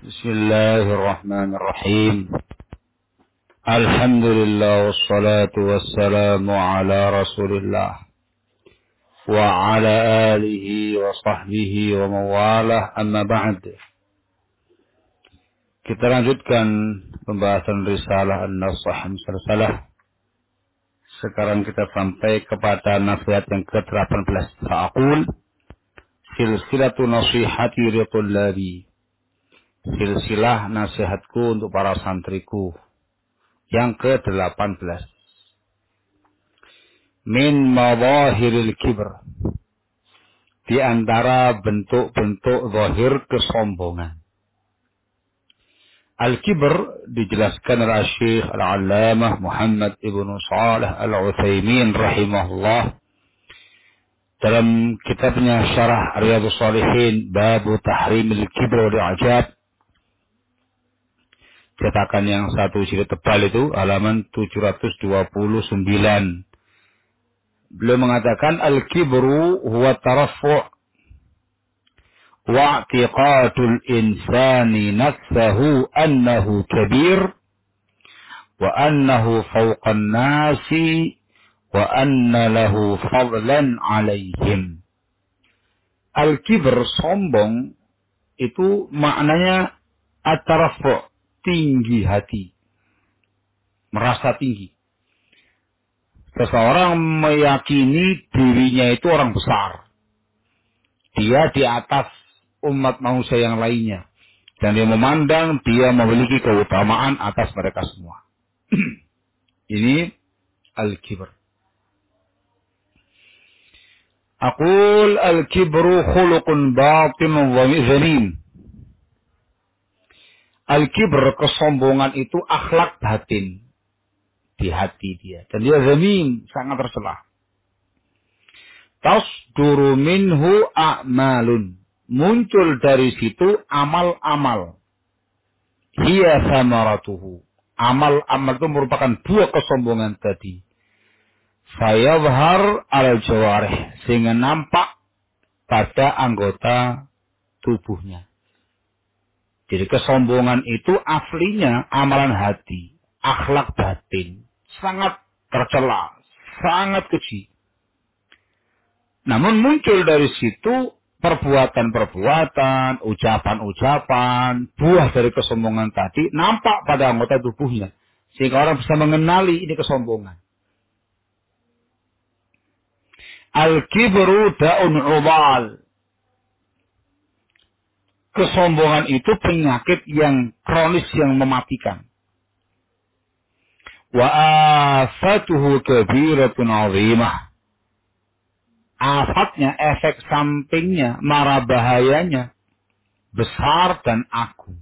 Bismillahirrahmanirrahim. Alhamdulillah wassalatu wassalamu ala Rasulillah wa ala alihi wa sahbihi wa mawalah, amma ba'd. Kita lanjutkan pembahasan risalah An-Nasah Musalsalah. Sekarang kita sampai kepada nasihat yang ke-18. Fa'aqul silsilatu nasihati ritullabi. Silsilah nasihatku untuk para santriku. Yang ke-18. Min mawahiril kibr. Di antara bentuk-bentuk zahir kesombongan. Al-kibr dijelaskan oleh Syekh Al-Allamah Muhammad ibn Shalih Al-Utsaimin rahimahullah dalam kitabnya Syarah Riyadhus Shalihin Babu Tahrimil Kibr wal I'jab, cetakan yang satu jilid tebal itu, halaman 729. Beliau mengatakan al-kibru huwa taraffu' wa i'tiqadul insani nafsahu annahu kabir wa annahu fawqan nasi wa anna lahu fadlan alaihim. Al-kibr, sombong, itu maknanya at-taraffu', tinggi hati, merasa tinggi. Seseorang meyakini dirinya itu orang besar, dia di atas umat manusia yang lainnya, dan dia memandang dia memiliki keutamaan atas mereka semua. Ini al-kibr. Aqul al-kibru khuluqun batinun wa zalim. Al-kibr, kesombongan itu akhlak batin di hati dia. Dan dia zamim, sangat tercela. Tasduru minhu a'malun. Muncul dari situ amal-amal. Hiya samaratuhu. Amal-amal itu merupakan buah kesombongan tadi. Fayadhhar al-jawarih. Sehingga nampak pada anggota tubuhnya. Jadi kesombongan itu aslinya amalan hati, akhlak batin, sangat tercela, sangat keji. Namun muncul dari situ perbuatan-perbuatan, ucapan-ucapan, buah dari kesombongan tadi nampak pada anggota tubuhnya. Sehingga orang bisa mengenali ini kesombongan. Al-kibru da'un ubal. Kesombongan itu penyakit yang kronis, yang mematikan. Wa afatuhu kabiratun azimah. Afatnya, efek sampingnya, mara bahayanya besar dan agung.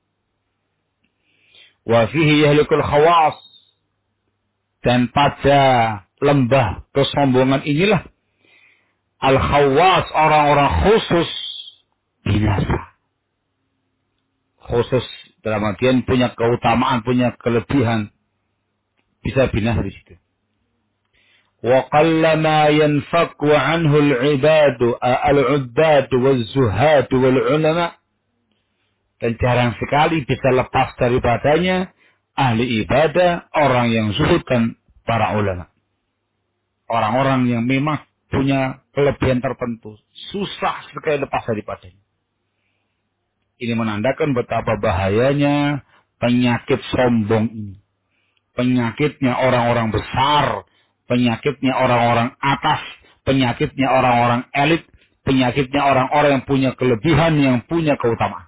Wa fihi yahlikul khawas. Dan pada lembah kesombongan inilah al-khawas, orang-orang khusus, binasa. Khusus dalam artian punya keutamaan, punya kelebihan, bisa binasa di situ. Wa qallama yanfaku anhu al-ibadu al-ubbad wal-zuhad wal-ulama. Dan jarang sekali bisa lepas daripadanya ahli ibadah, orang yang zuhud dan para ulama. Orang-orang yang memang punya kelebihan tertentu, susah sekali lepas daripadanya. Ini menandakan betapa bahayanya penyakit sombong ini. Penyakitnya orang-orang besar, penyakitnya orang-orang atas, penyakitnya orang-orang elit, penyakitnya orang-orang yang punya kelebihan, yang punya keutamaan.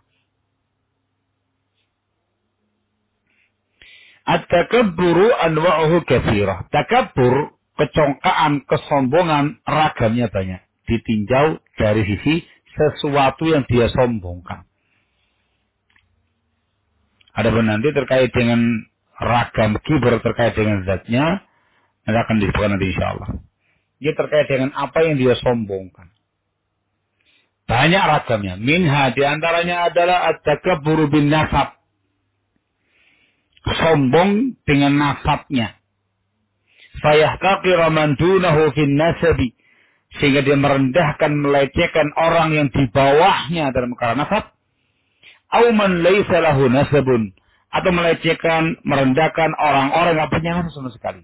At-takabburu anwa'uhu katsirah. Takabbur, kecongkaan, kesombongan, ragamnya banyak. Ditinjau dari sisi sesuatu yang dia sombongkan. Adapun nanti terkait dengan ragam kibr, terkait dengan zatnya, nanti akan disebutkan nanti insyaallah. Dia terkait dengan apa yang dia sombongkan. Banyak ragamnya. Minha, diantaranya adalah at-takabburu bin nasab. Sombong dengan nasabnya. Fayahtaqira man dunahu fin nasabi. Sehingga dia merendahkan, melecehkan orang yang di bawahnya dalam perkara nasab. Au man laisa lahu nasabun, atau melecehkan, merendahkan orang-orang yang punya nasab sama sekali.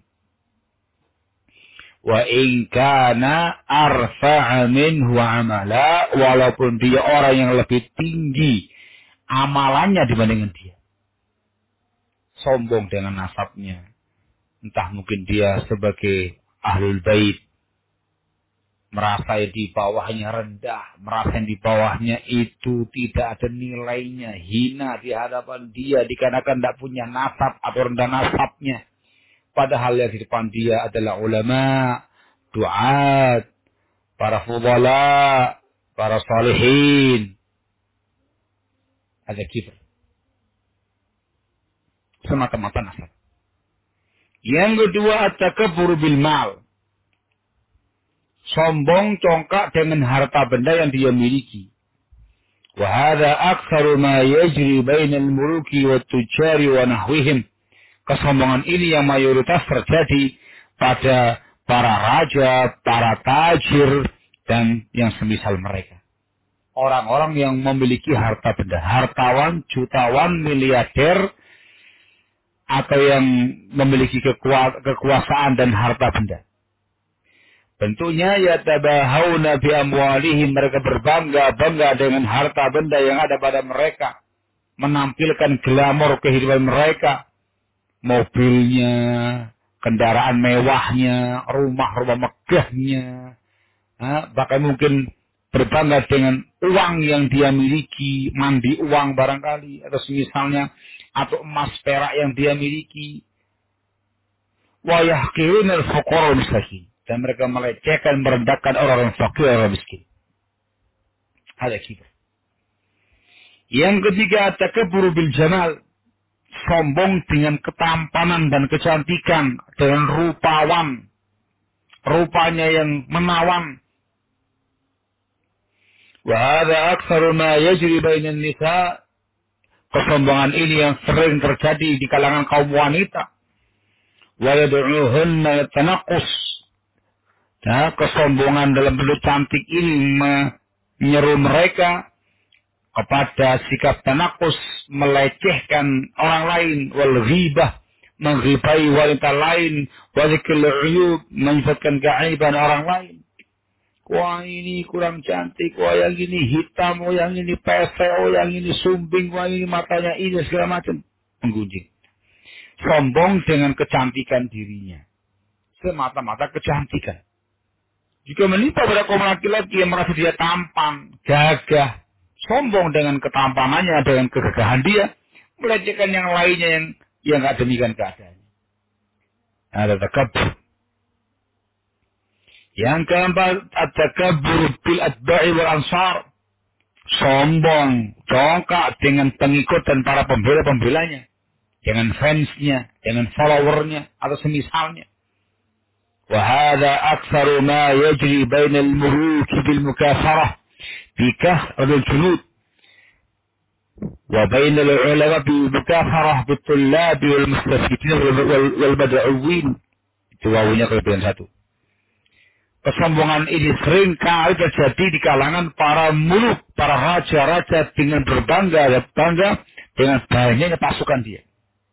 Wa in kana arfa'a minhu amala, walaupun dia orang yang lebih tinggi amalannya dibandingkan dia. Sombong dengan nasabnya. Entah mungkin dia sebagai ahlul bait, merasa di bawahnya rendah, merasa di bawahnya itu tidak ada nilainya, hina di hadapan dia dikarenakan tidak punya nasab atau rendah nasabnya. Padahal yang di depan dia adalah ulama, duat, para fudala, para salihin. Ada kibr. Semata-mata nasab. Yang kedua, at-takabbur bil mal. Sombong congkak dengan harta benda yang dia miliki. Wa hadha aktsaru ma yajri bainal muluki wat tujari wa nahwihim. Kesombongan ini yang mayoritas terjadi pada para raja, para tajir, dan yang semisal mereka. Orang-orang yang memiliki harta benda, hartawan, jutawan, miliarder, atau yang memiliki kekuasaan dan harta benda. Tentunya yatabahawna bi amwalihim, mereka berbangga-bangga dengan harta benda yang ada pada mereka, menampilkan glamor kehidupan mereka, mobilnya, kendaraan mewahnya, rumah-rumah megahnya, bahkan mungkin berbangga dengan uang yang dia miliki, mandi uang barangkali, atau semisalnya, atau emas perak yang dia miliki. Wa yahqiruna al-fuqara wal-masakin, dan mereka melecehkan, merendahkan orang-orang fakir, orang miskin. Ada kibr. Yang ketiga, takabbur bil jamal. Sombong dengan ketampanan dan kecantikan, dengan rupawan, rupanya yang menawan. Wa hadha aktsaru ma yajri bainan nisa. Kesombongan ini yang sering terjadi di kalangan kaum wanita. Wa yad'uhunna tanaqqus. Nah, kesombongan dalam bentuk cantik ini menyeru mereka kepada sikap tanakus, melecehkan orang lain, wal ghibah, menghibai wanita lain, walikil uyub, menyifatkan keaiban orang lain. Wah, ini kurang cantik, wah yang ini hitam, wah yang ini pesek, wah yang ini sumbing, wah ini matanya ini, segala macam. Menggunjing. Sombong dengan kecantikan dirinya. Semata-mata kecantikan. Jika menimpa pada kaum laki-laki yang merasa dia tampan, gagah, sombong dengan ketampanannya, dengan kegagahan dia, melecehkan yang lainnya yang tidak demikian keadaannya. Ada takabbur. Yang keempat, at-takabbur bil atba'i wal ansar. Sombong, congkak dengan pengikut dan para pembela-pembelanya, dengan fansnya, dengan followernya, atau semisalnya. وهذا أكثر ما يجري بين الملوك بالمكافرة بكثرة الجنود وبين العلماء بالمكافرة بالطلاب والمستفيدين والمدعوين. Itu wawunya kelebihan satu. Kesombongan ini sering kali terjadi di kalangan para muluk, para raja-raja dengan bangga dengan banyaknya pasukan dia.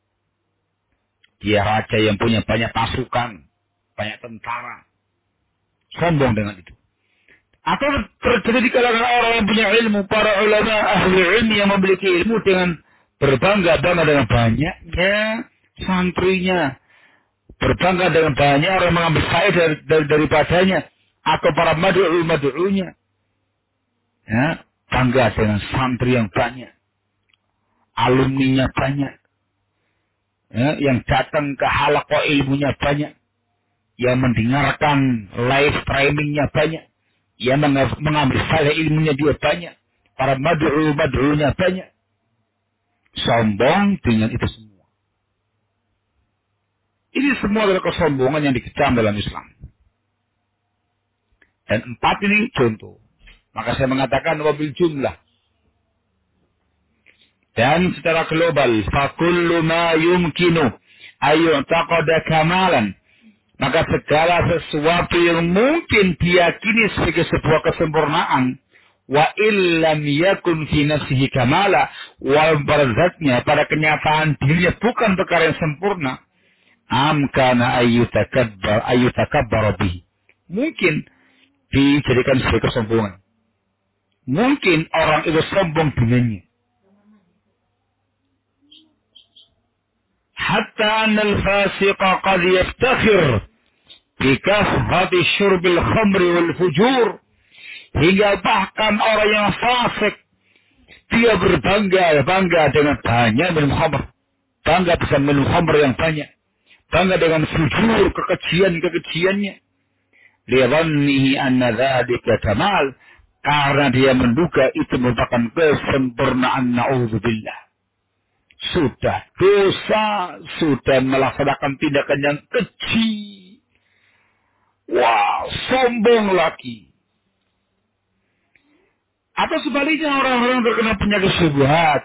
Dia raja yang punya banyak pasukan, banyak tentara. Sombong dengan itu. Atau terjadi di kalangan orang yang punya ilmu, para ulama ahli ilmu yang memiliki ilmu dengan berbangga-bangga dengan banyaknya santrinya, berbangga dengan banyak orang mengambil faedah daripadanya, atau para mad'u'nya. Ya, bangga dengan santri yang banyak, alumninya banyak, ya, yang datang ke halaqah ilmunya banyak, yang mendengarkan live streamingnya banyak, yang mengambil faedah ilmunya dia banyak, para mad'u'nya banyak. Sombong dengan itu semua. Ini semua adalah kesombongan yang dikecam dalam Islam. Dan 4 ini contoh. Maka saya mengatakan wabil jumlah. Dan secara global, fakullu ma yumkinu ayyu'taqada kamalan. Maka segala sesuatu yang mungkin diyakini sebagai sebuah kesempurnaan, wa illam yakun fi nafsihi kamala, wal barzatnya pada kenyataan dirinya bukan perkara yang sempurna, amkana ayyutakabbar bihi, mungkin dijadikan sebagai kesombongan. Mungkin orang itu sombong dengannya. Hatta anal fasiqa qad yaftakhir bi kasrati syurbil khamri wal fujur, hingga bahkan orang yang fasik dia bangga dengan banyak minum khamr, bangga bisa minum khamr yang banyak, bangga dengan fujur, kekejiannya. Liwannihi anna dzalika kamal, karena dia menduga itu merupakan kesempurnaan. Na'udzubillah. Sudah dosa, sudah melaksanakan tindakan yang keji. Wah, sombong lagi. Atau sebaliknya orang-orang terkena penyakit syubhat.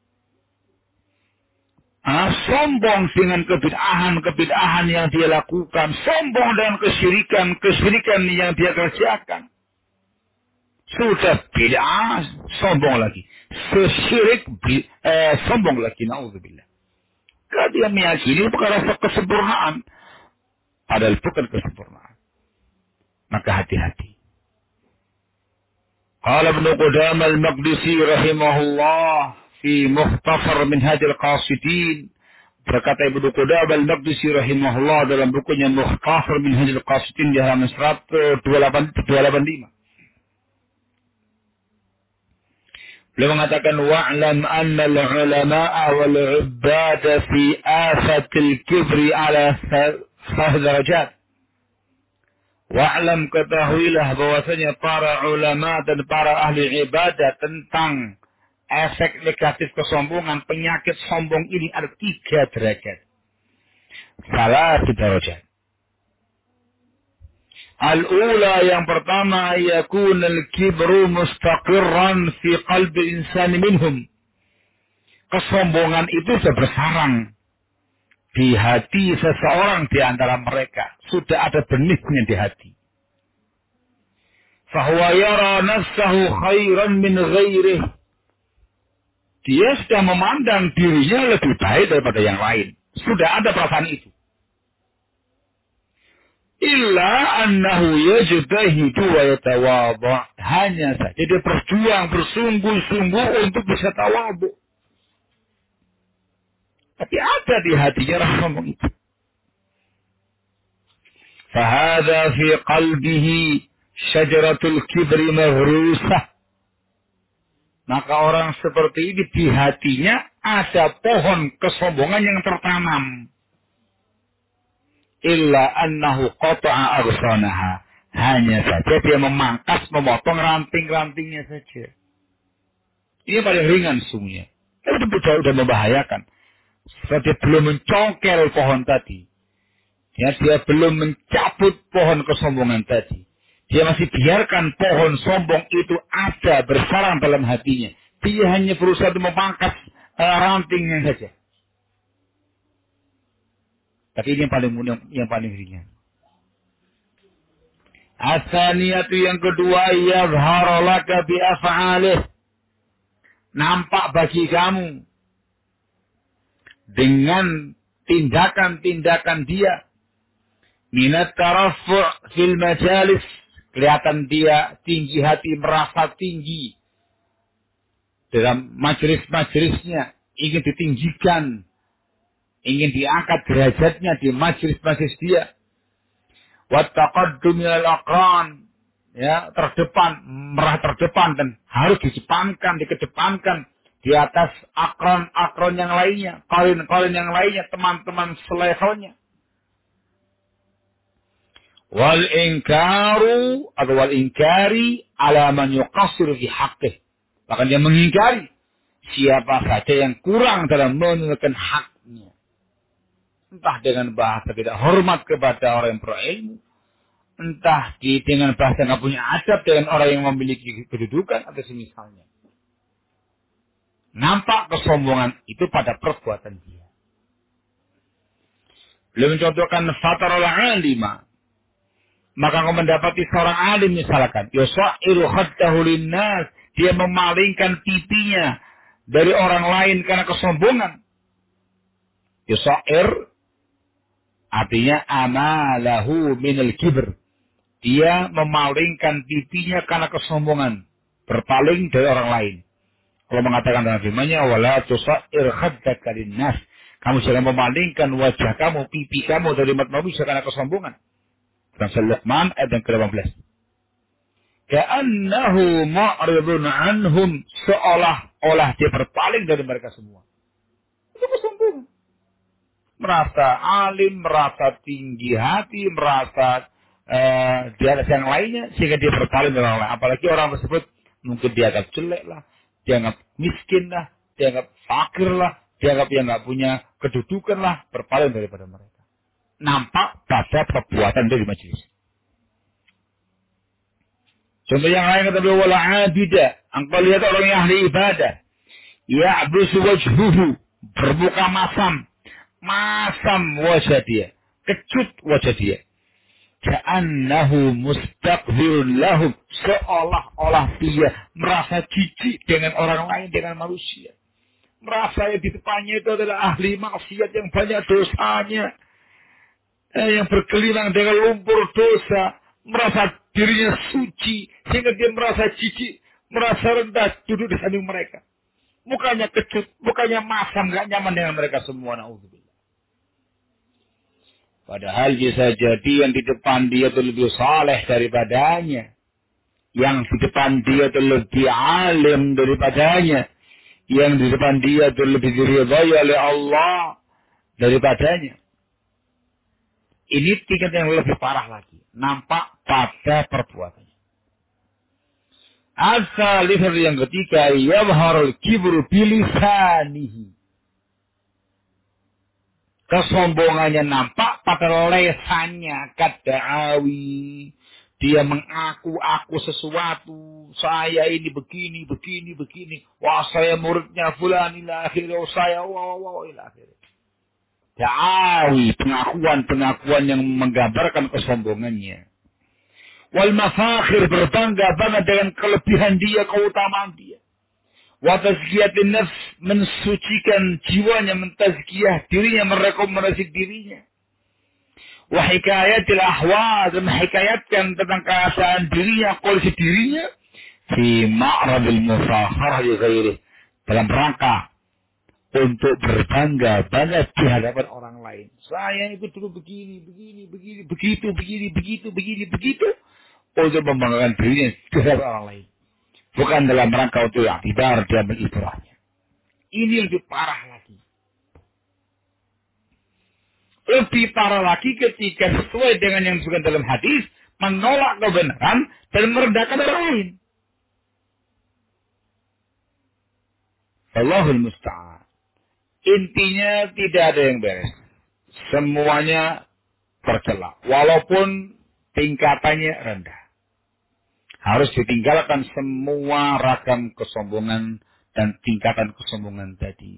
Sombong dengan kebid'ahan yang dia lakukan. Sombong dengan kesyirikan yang dia kerjakan. Sudah bid'ah, sombong lagi. Sesyirik, sombong lagi. Na'udzubillah. Karena dia meyakini perkara kesempurnaan. Padahal bukan kesempurnaan. Maka hati-hati. Qala Ibnu Qudamah al-Maqdisi rahimahullah fi Mukhtasar Minhaj al-Qasidin. Berkata Ibnu Qudamah al-Maqdisi rahimahullah dalam bukunya Mukhtasar Minhaj al-Qasidin di halaman 285. Beliau mengatakan wa'lam anna al-ulama'a wal-'ubbada fi afatil kibri ala derajat. Wa'lam, ketahuilah bahwasanya para ulama dan para ahli ibadah tentang efek negatif kesombongan, penyakit sombong ini ada 3 derajat. Salah derajat. Al-ula, yang pertama, yakun al-kibru mustaqirran fi qalbi insani minhum. Kesombongan itu sudah bersarang di hati seseorang di antara mereka. Sudah ada benihnya di hati. Fahuwa yara nafsahu khairan min ghairih. Dia sudah memandang dirinya lebih baik daripada yang lain. Sudah ada perasaan itu. Illa annahu yajtahidu wa yatawadha. Hanya saja dia berjuang bersungguh-sungguh untuk bisa tawadhu. Tapi ada di hatinya rasa sombong itu. Fahadha fi qalbihi syajaratul kibri maghrusah. Maka orang seperti ini di hatinya ada pohon kesombongan yang tertanam. Illa annahu qata'a aghsanaha. Hanya saja dia memotong ranting-rantingnya saja. Ini paling ringan sungguhnya. Tapi itu sudah membahayakan. Sebab dia belum mencongkel pohon tadi. Ya, dia belum mencabut pohon kesombongan tadi. Dia masih biarkan pohon sombong itu ada bersarang dalam hatinya. Dia hanya berusaha untuk memangkas rantingnya saja. Tapi ini yang paling ringan. As-saniyatu, yang kedua, yadhharu laka bi af'alih. Nampak bagi kamu dengan tindakan-tindakan dia. Minat tarafu' fil majalis. Kelihatan dia tinggi hati, merasa tinggi dalam majelis-majelisnya, ingin ditinggikan, ingin diangkat derajatnya di majelis-majelis dia. Wattaqaddum minal aqran, ya, merah terdepan dan harus dikedepankan di atas akron yang lainnya, kalin yang lainnya, teman-teman selevelnya. Wal inkari ala man yuqassir fi haqqih. Bahkan dia mengingkari siapa saja yang kurang dalam menunaikan haknya. Entah dengan bahasa tidak hormat kepada orang yang berilmu, entah dengan bahasa nggak punya adab dengan orang yang memiliki kedudukan atau semisalnya. Nampak kesombongan itu pada perbuatan dia. Beliau mencontohkan fatarul alima. Maka kau mendapati seorang alim misalkan, yusairu khaddahu linnas, dia memalingkan pipinya dari orang lain karena kesombongan. Yusair artinya amalahu minal kibr. Dia memalingkan pipinya karena kesombongan, berpaling dari orang lain. Allah mengatakan dalam firman-Nya, wala tusair khaddaka linnas. Kamu jangan memalingkan wajah kamu, pipi kamu dari umat manusia karena kesombongan. Dalam surah Luqman ayat yang ke-18. Ka'annahu ma'ridun anhum, seolah-olah dia berpaling dari mereka semua. Itu kesombongan. Merasa alim, merasa tinggi hati, merasa di atas yang lainnya, sehingga dia berpaling dari orang lain. Apalagi orang tersebut mungkin dianggap jelek lah, dianggap miskin lah, dianggap fakir lah, dianggap yang nggak punya kedudukan lah, berpaling daripada mereka. Nampak pada perbuatan dari majelis. Contoh yang lain kata beliau, wala abida. Engkau lihat orang yang ahli ibadah. Ya'busu wajhuhu. Bermuka masam. Masam wajah dia. Kecut wajah dia. Ka'annahu mustaqbirun lahum. Seolah-olah dia merasa jijik dengan orang lain, dengan manusia. Merasa yang di depannya itu adalah ahli maksiat yang banyak dosanya. Yang bergelimang dengan lumpur dosa. Merasa dirinya suci. Sehingga dia merasa jijik. Merasa rendah duduk di samping mereka. Mukanya kecut. Mukanya masam. Gak nyaman dengan mereka semua. Na'udzubillah. Padahal bisa jadi yang di depan dia itu lebih saleh daripadanya. Yang di depan dia itu lebih alim daripadanya. Yang di depan dia itu lebih diridhai oleh Allah daripadanya. Ini tingkat yang lebih parah lagi. Nampak pada perbuatannya. As-salifah yang ketiga, yabharul kibru bilisanihi. Kesombongannya nampak pada lesannya. Kada'awi. Dia mengaku-aku sesuatu. Saya ini begini, begini, begini. Wah, saya muridnya fulan ila akhirnya. Saya ila akhirnya. Da'awi, pengakuan-pengakuan yang menggambarkan kesombongannya. Wal mafakhir, berbangga-bangga dengan kelebihan dia, keutamaan dia. Wa tazkiyatin nafs, mensucikan jiwanya, mentazkiyah dirinya, merekomendasi dirinya. Wa hikayatil ahwal, menghikayatkan tentang keadaan dirinya, kondisi dirinya. Fi ma'radil mufakharah li ghairih. Dalam rangka untuk berbangga-bangga di hadapan orang lain. Saya itu dulu begini, begitu. Untuk membanggakan dirinya di hadapan orang lain. Bukan dalam rangka untuk iktibar dan mengibrahnya. Ini lebih parah lagi. Lebih parah lagi ketika sesuai dengan yang disebutkan dalam hadis, menolak kebenaran dan merendahkan orang lain. Allahul musta'an. Intinya tidak ada yang beres. Semuanya tercela. Walaupun tingkatannya rendah. Harus ditinggalkan semua ragam kesombongan dan tingkatan kesombongan tadi.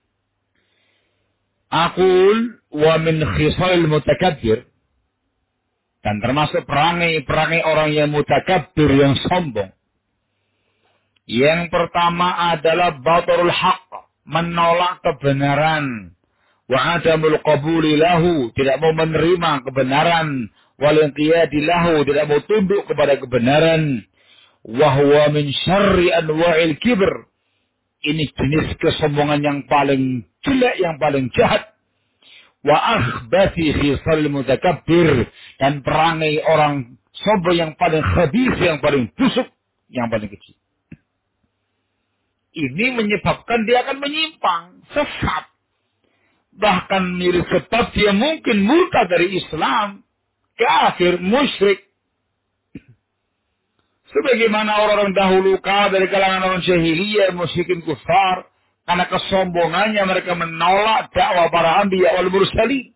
Aqul wa min khisalil mutakabbir. Dan termasuk perangai orang yang mutakabbir, yang sombong. Yang pertama adalah batarul haqq. Menolak kebenaran. Wa adamul qabuli lahu. Tidak mau menerima kebenaran. Wal inqiyadi lahu. Tidak mau tunduk kepada kebenaran. Wa huwa min syarri anwa'il kibr. Ini jenis kesombongan yang paling jelek, yang paling jahat. Wa akhbathi khisal mutakabbir. Dan perangai orang sombong yang paling khabith, yang paling busuk, yang paling kecil. Ini menyebabkan dia akan menyimpang, sesat. Bahkan mirip sebab dia mungkin murtad dari Islam, kafir, musyrik. Sebagaimana orang-orang dahulu kala dari kalangan orang jahiliyah, musyrikin kufar, karena kesombongannya mereka menolak dakwah para anbiya wal mursalin.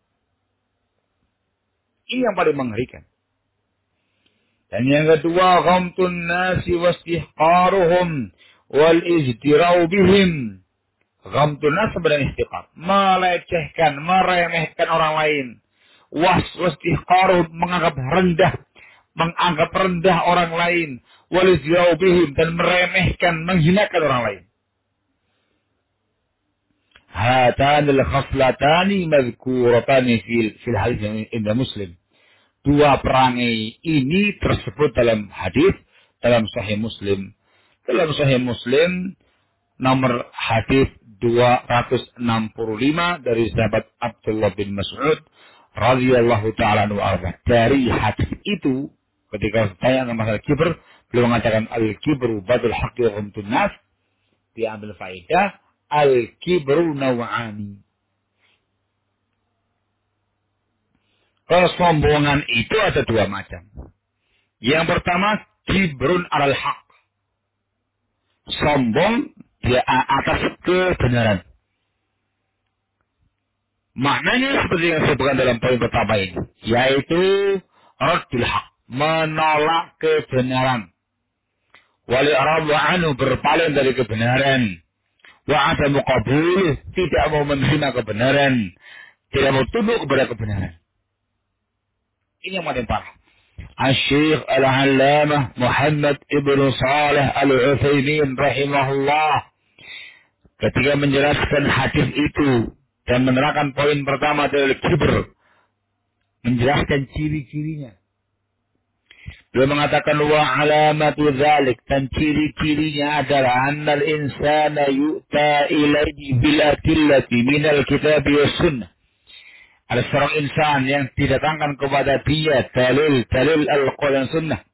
Ini yang paling mengerikan. Dan yang kedua, ghamtun nasi wastihqaruhum wal izdirau bihim. Ghamtun nas sebenarnya ihtiqar. Melecehkan, meremehkan orang lain. Wastihqaruhum, menganggap rendah. menganggap rendah orang lain, walizyawbihim, dan meremehkan, menghinakan orang lain. Hatanil khaslatani madhkuratani fil hadis inda Muslim. Dua perangai ini tersebut dalam hadis dalam Sahih Muslim. Dalam Sahih Muslim nomor hadis 265 dari sahabat Abdullah bin Mas'ud radhiyallahu taala anhu. Dari hadis itu ketika ditanya tentang masalah kibr, beliau mengatakan al-kibru badul haqqi wa ghamtun nas, diambil faedah al-kibru naw'ani. Kesombongan itu ada dua macam. Yang pertama, kibrun alal haq. Sombong di atas kebenaran. Maknanya seperti yang saya sebutkan dalam poin pertama ini, yaitu raddul haq, menolak kebenaran. Wal i'radu anhu, berpaling dari kebenaran. Wa adamu qabul, tidak mau menerima kebenaran, tidak mau tunduk kepada kebenaran. Ini yang paling parah. Asy-Syaikh Al-'Allamah Muhammad Ibn Shalih Al-Utsaimin rahimahullah ketika menjelaskan hadis itu dan menerangkan poin pertama dari kibr, menjelaskan ciri-cirinya. Beliau mengatakan wa alamatu dzalik, dan ciri-cirinya adalah annal insana yu'ta ilaihi bil adillati minal kitab was sunnah. Ada seorang insan yang didatangkan kepada dia dalil Al-Quran Sunnah.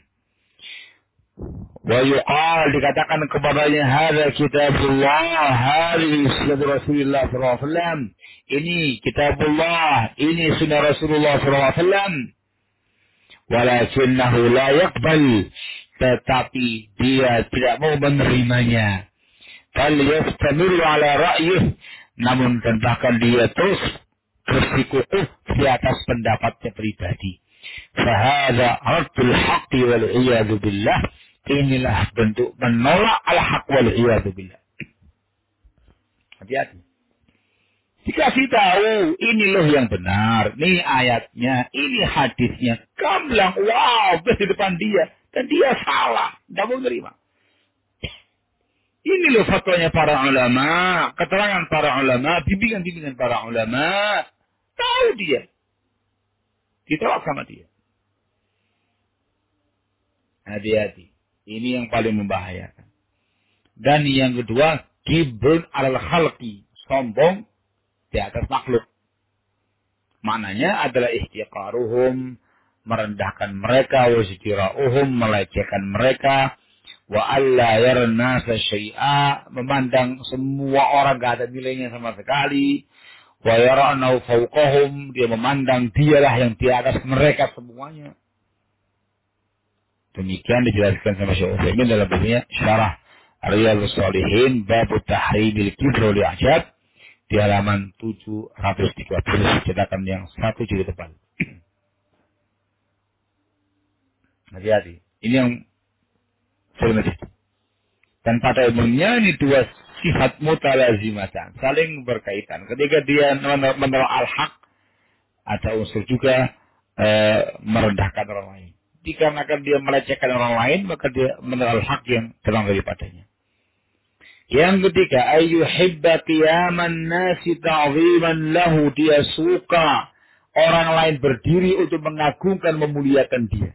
Wa yuqal, dikatakan kepadanya hadza kitabullah, hadhihi sunnah Rasulullah sallallahu alaihi wasallam. Ini kitabullah, ini sunnah Rasulullah sallallahu alaihi wasallam. Walakinnahu la yaqbal, tetapi dia tidak mau menerimanya. Bal yastamiru ala ra'yih, namun dan bahkan dia terus bersikukuh di atas pendapatnya pribadi. Fahadha raddul haqqi wal iyadu billah. Inilah bentuk menolak al-haq wal iyadu billah. Hati-hati. Dikasih tahu, ini loh yang benar, ini ayatnya, ini hadisnya. Kamu bilang, wow, di depan dia. Dan dia salah, tidak mau menerima. Ini loh fatwanya para ulama, keterangan para ulama, bimbingan-bimbingan para ulama. Tahu dia. Ditolak sama dia. Hati-hati. Ini yang paling membahayakan. Dan yang kedua, kibrun alal khalqi, sombong di atas makhluk. Maknanya adalah ihtiqaruhum, merendahkan mereka, wazikirauhum, melecehkan mereka, wa alla yarnasa syai'a, memandang semua orang gak ada nilainya sama sekali, wa yara'nau fauqahum, dia memandang dialah yang di atas mereka semuanya. Demikian dijelaskan sama Syekh Utsaimin dalam bukunya Syarah Riyadhus Shalihin bab tahrimil kibr wal i'jab di halaman 730, cetakan yang 1 jilid depan. Hati-hati. Ini yang sebenarnya. Dan pada umumnya ini dua sifat mutalazimatan, saling berkaitan. Ketika dia menolak al-haq, ada unsur juga merendahkan orang lain. Dikarenakan dia melecehkan orang lain, maka dia menolak al-haq yang terang daripadanya. Yang ketiga, ayyuhibba qiyaman nasi ta'ziman lahu, dia suka orang lain berdiri untuk mengagungkan, memuliakan dia.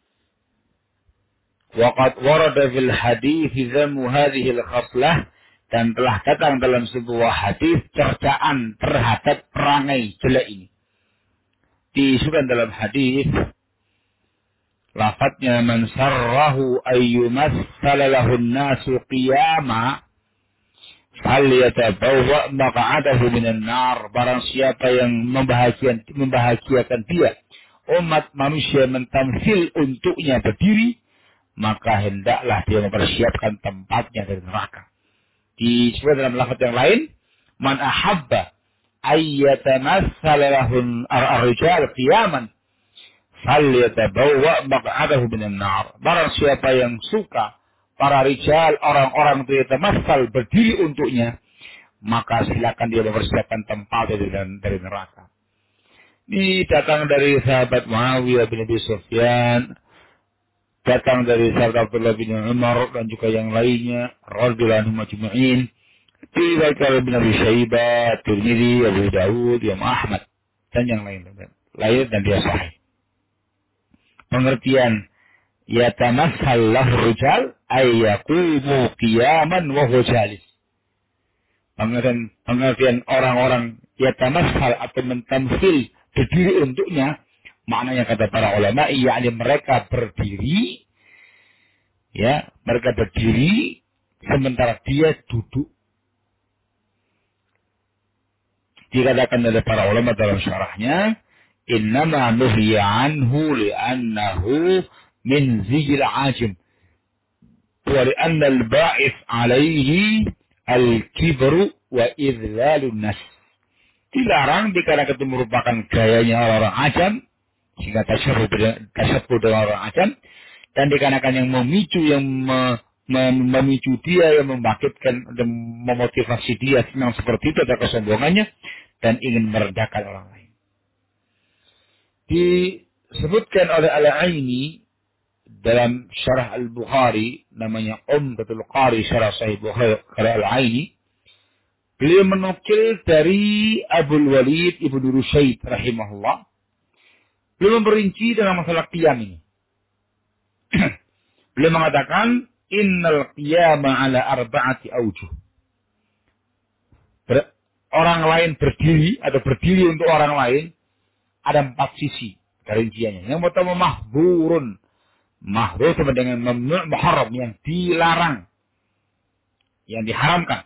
Waqad warada fil hadits dhammu hadhihi al-khaslah, dan telah datang dalam sebuah hadis cercaan terhadap perangai jelek ini. Disebutkan dalam hadis lafadznya, man sarrahu ayyumassala lahu an-nasu qiyama falyatabawwa maq'adahu minan nar. Barang siapa yang membahagiakan dia, umat manusia mentamsil untuknya berdiri, maka hendaklah dia mempersiapkan tempatnya dari neraka. Disebut dalam lafaz yang lain, man ahabba ayyatamassala lahu ar-rijal qiyaman falyatabawwa maq'adahu minan nar. Barang siapa yang suka para rijal, orang-orang itu yatamassal, berdiri untuknya, maka silakan dia mempersiapkan tempat dari neraka. Ini datang dari sahabat Muawiyah bin Abi Sufyan, datang dari sahabat Abdullah bin Umar dan juga yang lainnya, radhiyallahu anhum ajma'in. Diriwayatkan oleh Ibnu Abi Syaibah, Tirmidzi, Abu Dawud, Imam Ahmad dan yang lain dan dia sahih. Pengertian yatamassal lahu rijal ay yaqumu qiyaman wa huwa jalis. Pengertian orang-orang yatamassal atau mentamsil berdiri untuknya, maknanya kata para ulama yakni mereka berdiri, ya, mereka berdiri sementara dia duduk. Dikatakan oleh para ulama dalam syarahnya, innama nuhiya anhu li'annahu min zil ajim wa li'anna al-ba'ith alaihi al-kibru wa idlalun nas. Dilarang dikarenakan itu merupakan gayanya orang ajam, sehingga tasyabbuh dengan orang ajam, dan dikarenakan yang memicu memicu dia, yang membangkitkan dan memotivasi dia senang seperti itu adalah kesombongannya dan ingin merendahkan orang lain. Disebutkan oleh Al-Aini dalam syarah Al-Bukhari, namanya Umdatul Qari syarah Sahih Bukhari Al-Aini, beliau menukil dari Abul Walid Ibnu Rusyaid rahimahullah. Beliau memperinci dalam masalah qiyam ini. Beliau mengatakan, innal qiyama ala arba'ati aujuh. Orang lain berdiri atau berdiri untuk orang lain ada 4 sisi rinciannya. Yang pertama mahburun. Mahbur sama dengan mamnu' muharram, yang dilarang, yang diharamkan.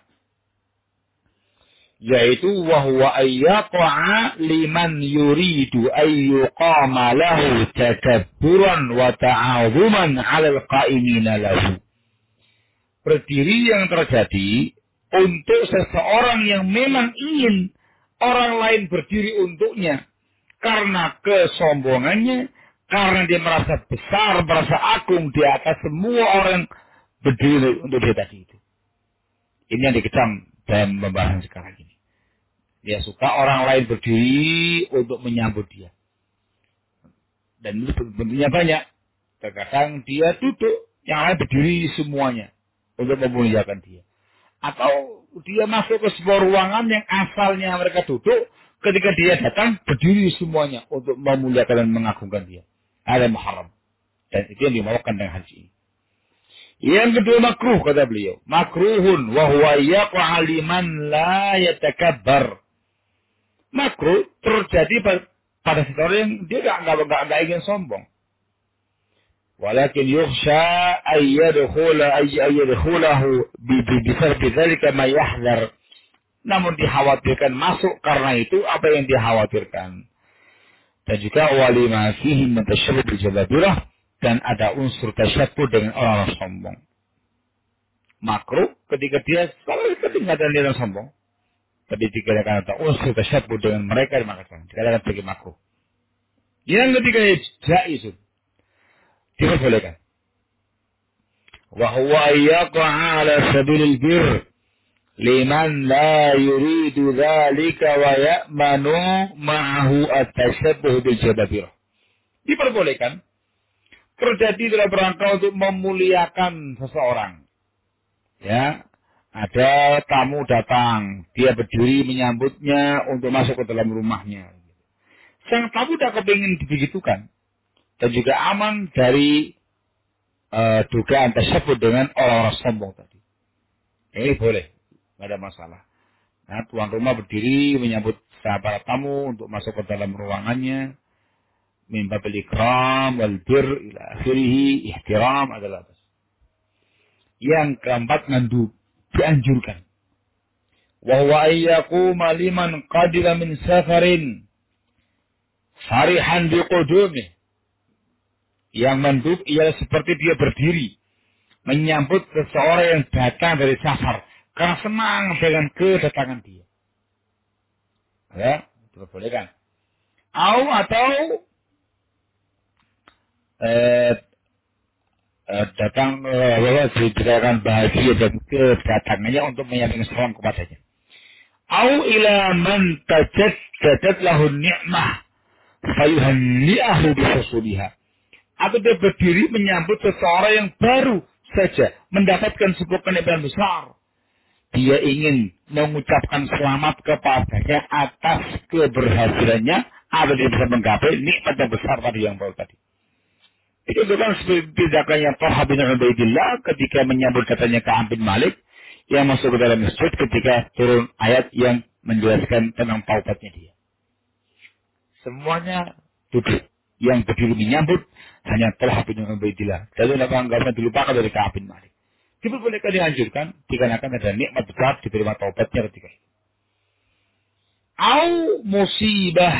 Yaitu wahwa ayyaqa'a liman yuridu ayyuqama lahu takabburan wa ta'azuman 'alal qa'imina lahu. Berdiri yang terjadi untuk seseorang yang memang ingin orang lain berdiri untuknya karena kesombongannya, karena dia merasa besar, merasa agung di atas semua orang berdiri untuk dia tadi itu. Ini yang dikecam dalam pembahasan sekarang ini. Dia suka orang lain berdiri untuk menyambut dia. Dan itu bentuknya banyak. Terkadang dia duduk, yang lain berdiri semuanya untuk memuliakan dia. Atau dia masuk ke sebuah ruangan yang asalnya mereka duduk, ketika dia datang berdiri semuanya untuk memuliakan dan mengagungkan dia. Ada muharram. Dan itu yang dimaukan dengan hadis ini. Yang kedua makruh, kata beliau. Makruhun wa huwa yaqa'a liman la yatakabbar. Makruh terjadi pada seseorang yang dia enggak ingin sombong. Walakin yukhsha ayyadkhulahu bidzalika ma yahdhar. Namun dikhawatirkan masuk karena itu apa yang dikhawatirkan. Dan juga walima fihi min tasyabbub bil jababirah, dan ada unsur tasyabbuh dengan orang sombong. Makruh ketika dia selalu ketinggalan dia sombong. Tapi dikatakan ada unsur tasyabbuh dengan mereka, maka dikatakan sebagai makruh. Yang ketiga jaizun, diperbolehkan. Wa huwa yaqa'a ala sabilil bir liman la yuridu dzalika wa ya'manu ma'ahu at-tashabbuh bil jababirah. Diperbolehkan terjadi dalam rangka untuk memuliakan seseorang. Ya, ada tamu datang, dia berdiri menyambutnya untuk masuk ke dalam rumahnya. Sang tamu tak kepingin dibegitukan. Dan juga aman dari dugaan tersebut dengan orang-orang sombong tadi. Ini boleh, tidak ada masalah. Nah, tuan rumah berdiri menyambut para tamu untuk masuk ke dalam ruangannya. Min babil ikram wal bir ila akhirih, ihtiram adalah yang keempat mandub, dianjurkan. Wa huwa ayyaquma liman qadira min safarin farihan biqudumih. Yang mandub ialah seperti dia berdiri menyambut seseorang yang datang dari safar karena senang dengan kedatangan dia. Ya, diperbolehkan. Atau datang dikatakan bahagia dan kedatangannya untuk menyampaikan salam kepadanya. Au ila man tajaddadat lahu ni'mah fayuhanni'ahu bihusuliha. Atau dia berdiri menyambut seseorang yang baru saja mendapatkan sebuah kenikmatan besar. Dia ingin mengucapkan selamat kepadanya atas keberhasilannya atau dia bisa menggapai nikmat yang besar tadi yang baru tadi. Itu bukan seperti tindakannya Talha bin Ubaidillah ketika menyambut katanya Ka'ab bin Malik yang masuk ke dalam masjid ketika turun ayat yang menjelaskan tentang taubatnya dia. Semuanya duduk. Yang berdiri menyambut hanya Talha bin Ubaidillah. Lalu anggapnya dilupakan dari Ka'ab bin Malik. Bolehkah dianjurkan dikarenakan ada nikmat besar diterima taubatnya ketika itu. Au musibah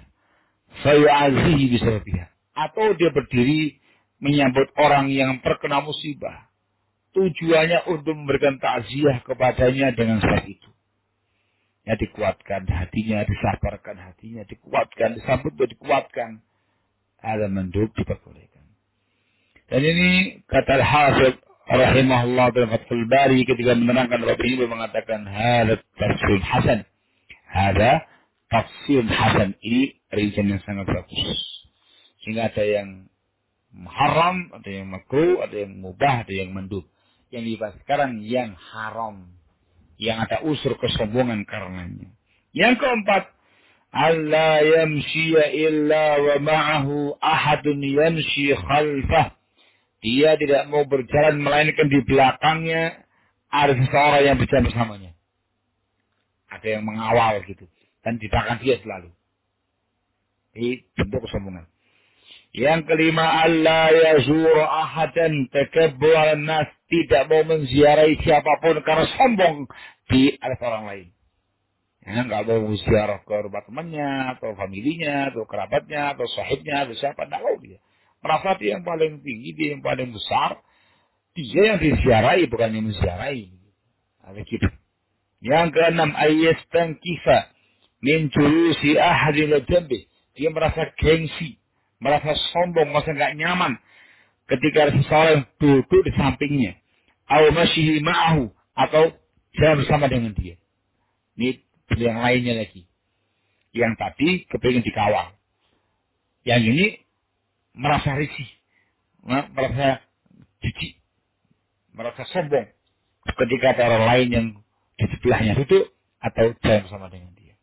fayu'azihi bisababiha. Atau dia berdiri menyambut orang yang terkena musibah. Tujuannya untuk memberikan takziah kepadanya dengan sebab itu. Ya dikuatkan hatinya, disabarkan hatinya, dikuatkan, disambut dan dikuatkan. Ada menduk diperbolehkan. Dan ini kata Al-Hafidh rahimahullah dalam Fathul Bari ketika menerangkan bab ini mengatakan hada tafsir hasan. Hada tafsir hasan. Ini rincian yang sangat bagus. Sehingga ada yang haram, ada yang makruh, ada yang mubah, ada yang mandub. Yang dibahas sekarang yang haram. Yang ada unsur kesombongan karenanya. Yang keempat, alla yamshiya illa wa ma'ahu ahadun yamshi khalfah. Dia tidak mau berjalan melainkan di belakangnya ada seseorang yang berjalan bersamanya. Ada yang mengawal gitu. Dan di belakang dia selalu. Ini bentuk kesombongan. Yang kelima, alla yazura ahadan takabbur nas. Tidak mau menziarahi siapapun karena sombong di atas orang lain. Ya, nggak mau ziarah ke rumah temannya, atau familinya, atau kerabatnya, atau sahibnya, atau siapa. Nggak mau dia. Merasa dia yang paling tinggi, dia yang paling besar. Dia yang diziarahi, bukan yang menziarahi. Ada gitu. Yang keenam, ayyastankifa min julusi ahadin ladambih. Dia merasa gengsi, merasa sombong, merasa nggak nyaman ketika ada seseorang duduk di sampingnya. Aw masyihi ma'ahu, atau jalan bersama dengan dia. Ini yang lainnya lagi. Yang tadi kepingin dikawal. Yang ini merasa risih, merasa jijik, merasa sombong ketika ada orang lain yang di sebelahnya duduk atau jalan bersama dengan dia.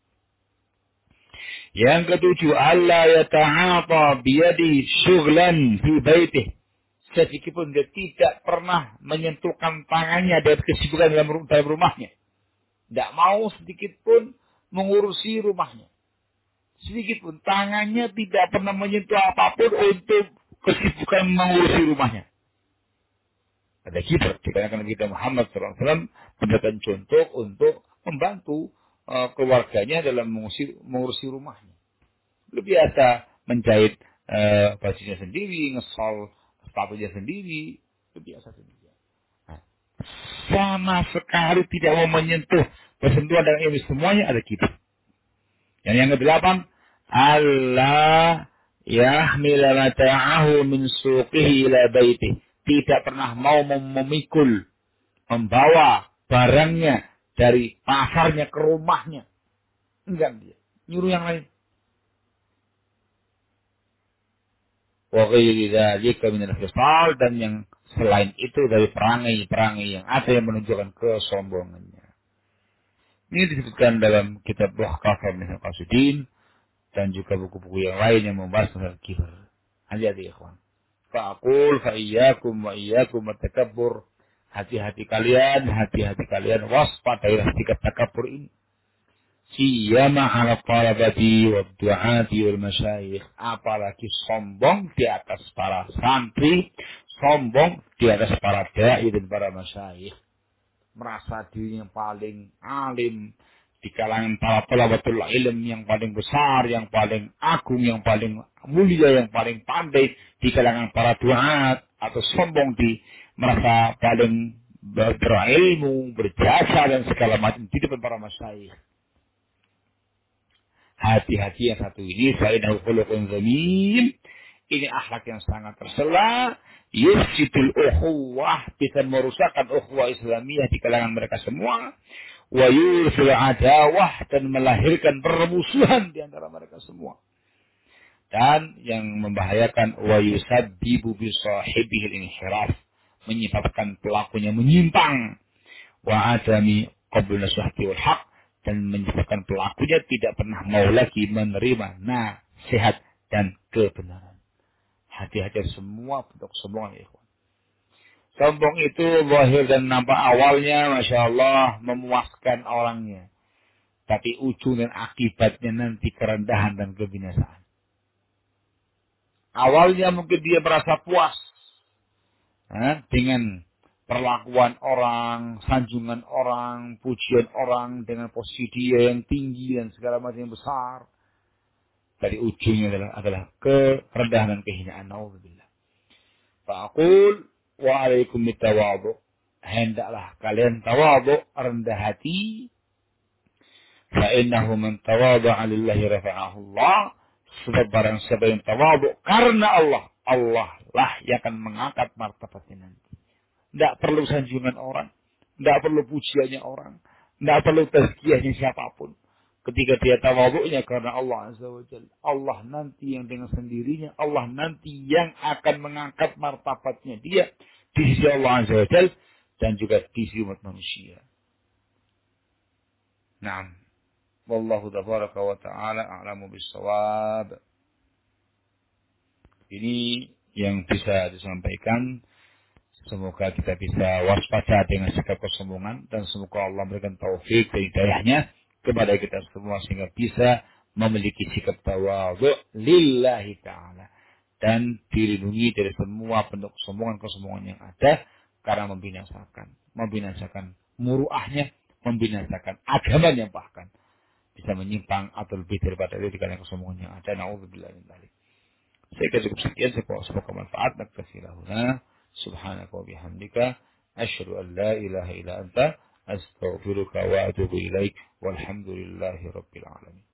Yang ketujuh, alla yata'ata biyadi syughlan fi baitih. Sedikitpun dia tidak pernah menyentuhkan tangannya dari kesibukan dalam rumahnya. Tidak mau sedikitpun mengurusi rumahnya. Sedikitpun tangannya tidak pernah menyentuh apapun untuk kesibukan mengurusi rumahnya. Ada kita, dikarenakan kita Muhammad SAW memberikan contoh untuk membantu keluarganya dalam mengurusi rumahnya. Lebih biasa menjahit bajunya sendiri, ngesol sepatunya sendiri, lebih biasa sendiri. Nah, sama sekali tidak mau menyentuh bersentuhan dengan ini semuanya ada kita. Dan yang kedelapan, Allah yahmila mata'ahu min suqihi ila baitih. Tidak pernah mau memikul, membawa barangnya dari pasarnya ke rumahnya. Enggak dia. Nyuruh yang lain. Wa ghairi dzalika min al-khisal, dan yang selain itu dari perangai-perangai yang ada yang menunjukkan kesombongannya. Ini disebutkan dalam kitab Buhkafah Minal Qasidin dan juga buku-buku yang lain yang membahas tentang kibr. Hati-hati ikhwan. Fa'aqul fa'iyyakum wa iyyakum at-takabbur. Hati-hati kalian waspadailah sikap takabbur ini. Siyama ala talabati wa du'ati wal masyayikh. Apalagi sombong di atas para santri, sombong di atas para dai dan para masyayikh. Merasa diri yang paling alim di kalangan para talabatul ilm, yang paling besar, yang paling agung, yang paling mulia, yang paling pandai di kalangan para duat, atau sombong di merasa paling berilmu, berjasa dan segala macam di depan para masyayikh. Hati-hati yang satu ini, fa'inahu khuluqun zamim. Ini akhlak yang sangat tercela. Yufsidul ukhuwah, bisa merusakkan ukhuwah Islamiyah di kalangan mereka semua. Wa yursil adawah, dan melahirkan permusuhan di antara mereka semua. Dan yang membahayakan wa yusabbibu bi sahibihi al-inhiraf, menyebabkan pelakunya menyimpang, wa adami qabul nasihati wal haq, dan menyebabkan pelakunya tidak pernah mau lagi menerima nasihat dan kebenaran. Hati-hati semua bentuk sombongan, ya ikhwan. Sombong itu zahir dan nampak awalnya Masya Allah memuaskan orangnya. Tapi ujung dan akibatnya nanti kerendahan dan kebinasaan. Awalnya mungkin dia merasa puas dengan perlakuan orang, sanjungan orang, pujian orang dengan posisi dia yang tinggi dan segala macam yang besar. Dari ujungnya adalah kerendahan dan kehinaan. Nauzubillah. Fa'aqul wa alaikum bitawadhu. Hendaklah kalian tawadhu, rendah hati. Fa'innahu man tawadha'a lillahi rafa'ahu Allah. Sebab barang siapa yang tawadhu karena Allah, Allah lah yang akan mengangkat martabatnya nanti. Tidak perlu sanjungan orang, tidak perlu pujiannya orang, tidak perlu tazkiyahnya siapapun. Ketika dia tawadhu'nya karena Allah Azza wa Jalla, Allah nanti yang dengan sendirinya, Allah nanti yang akan mengangkat martabatnya dia di sisi Allah Azza wa Jalla dan juga di sisi umat manusia. Naam. Wallahu tabaraka wa ta'ala a'lamu bis-shawab. Ini yang bisa disampaikan. Semoga kita bisa waspada dengan sikap kesombongan dan semoga Allah memberikan taufik dan hidayahnya kepada kita semua sehingga bisa memiliki sikap tawadhu lillahi ta'ala dan dilindungi dari semua bentuk kesombongan-kesombongan yang ada karena membinasakan muruahnya, membinasakan agamanya bahkan bisa menyimpang atau lebih daripada itu karena kesombongan yang ada. Na'udzubillah min dzalik. Saya kira cukup sekian. Semoga manfaat. Naktasirahuna. Subhanaka wa bihamdika. Asyhadu an la ilaha illa anta. Astaghfiruka wa atubu ilaik. Walhamdulillahi rabbil alamin.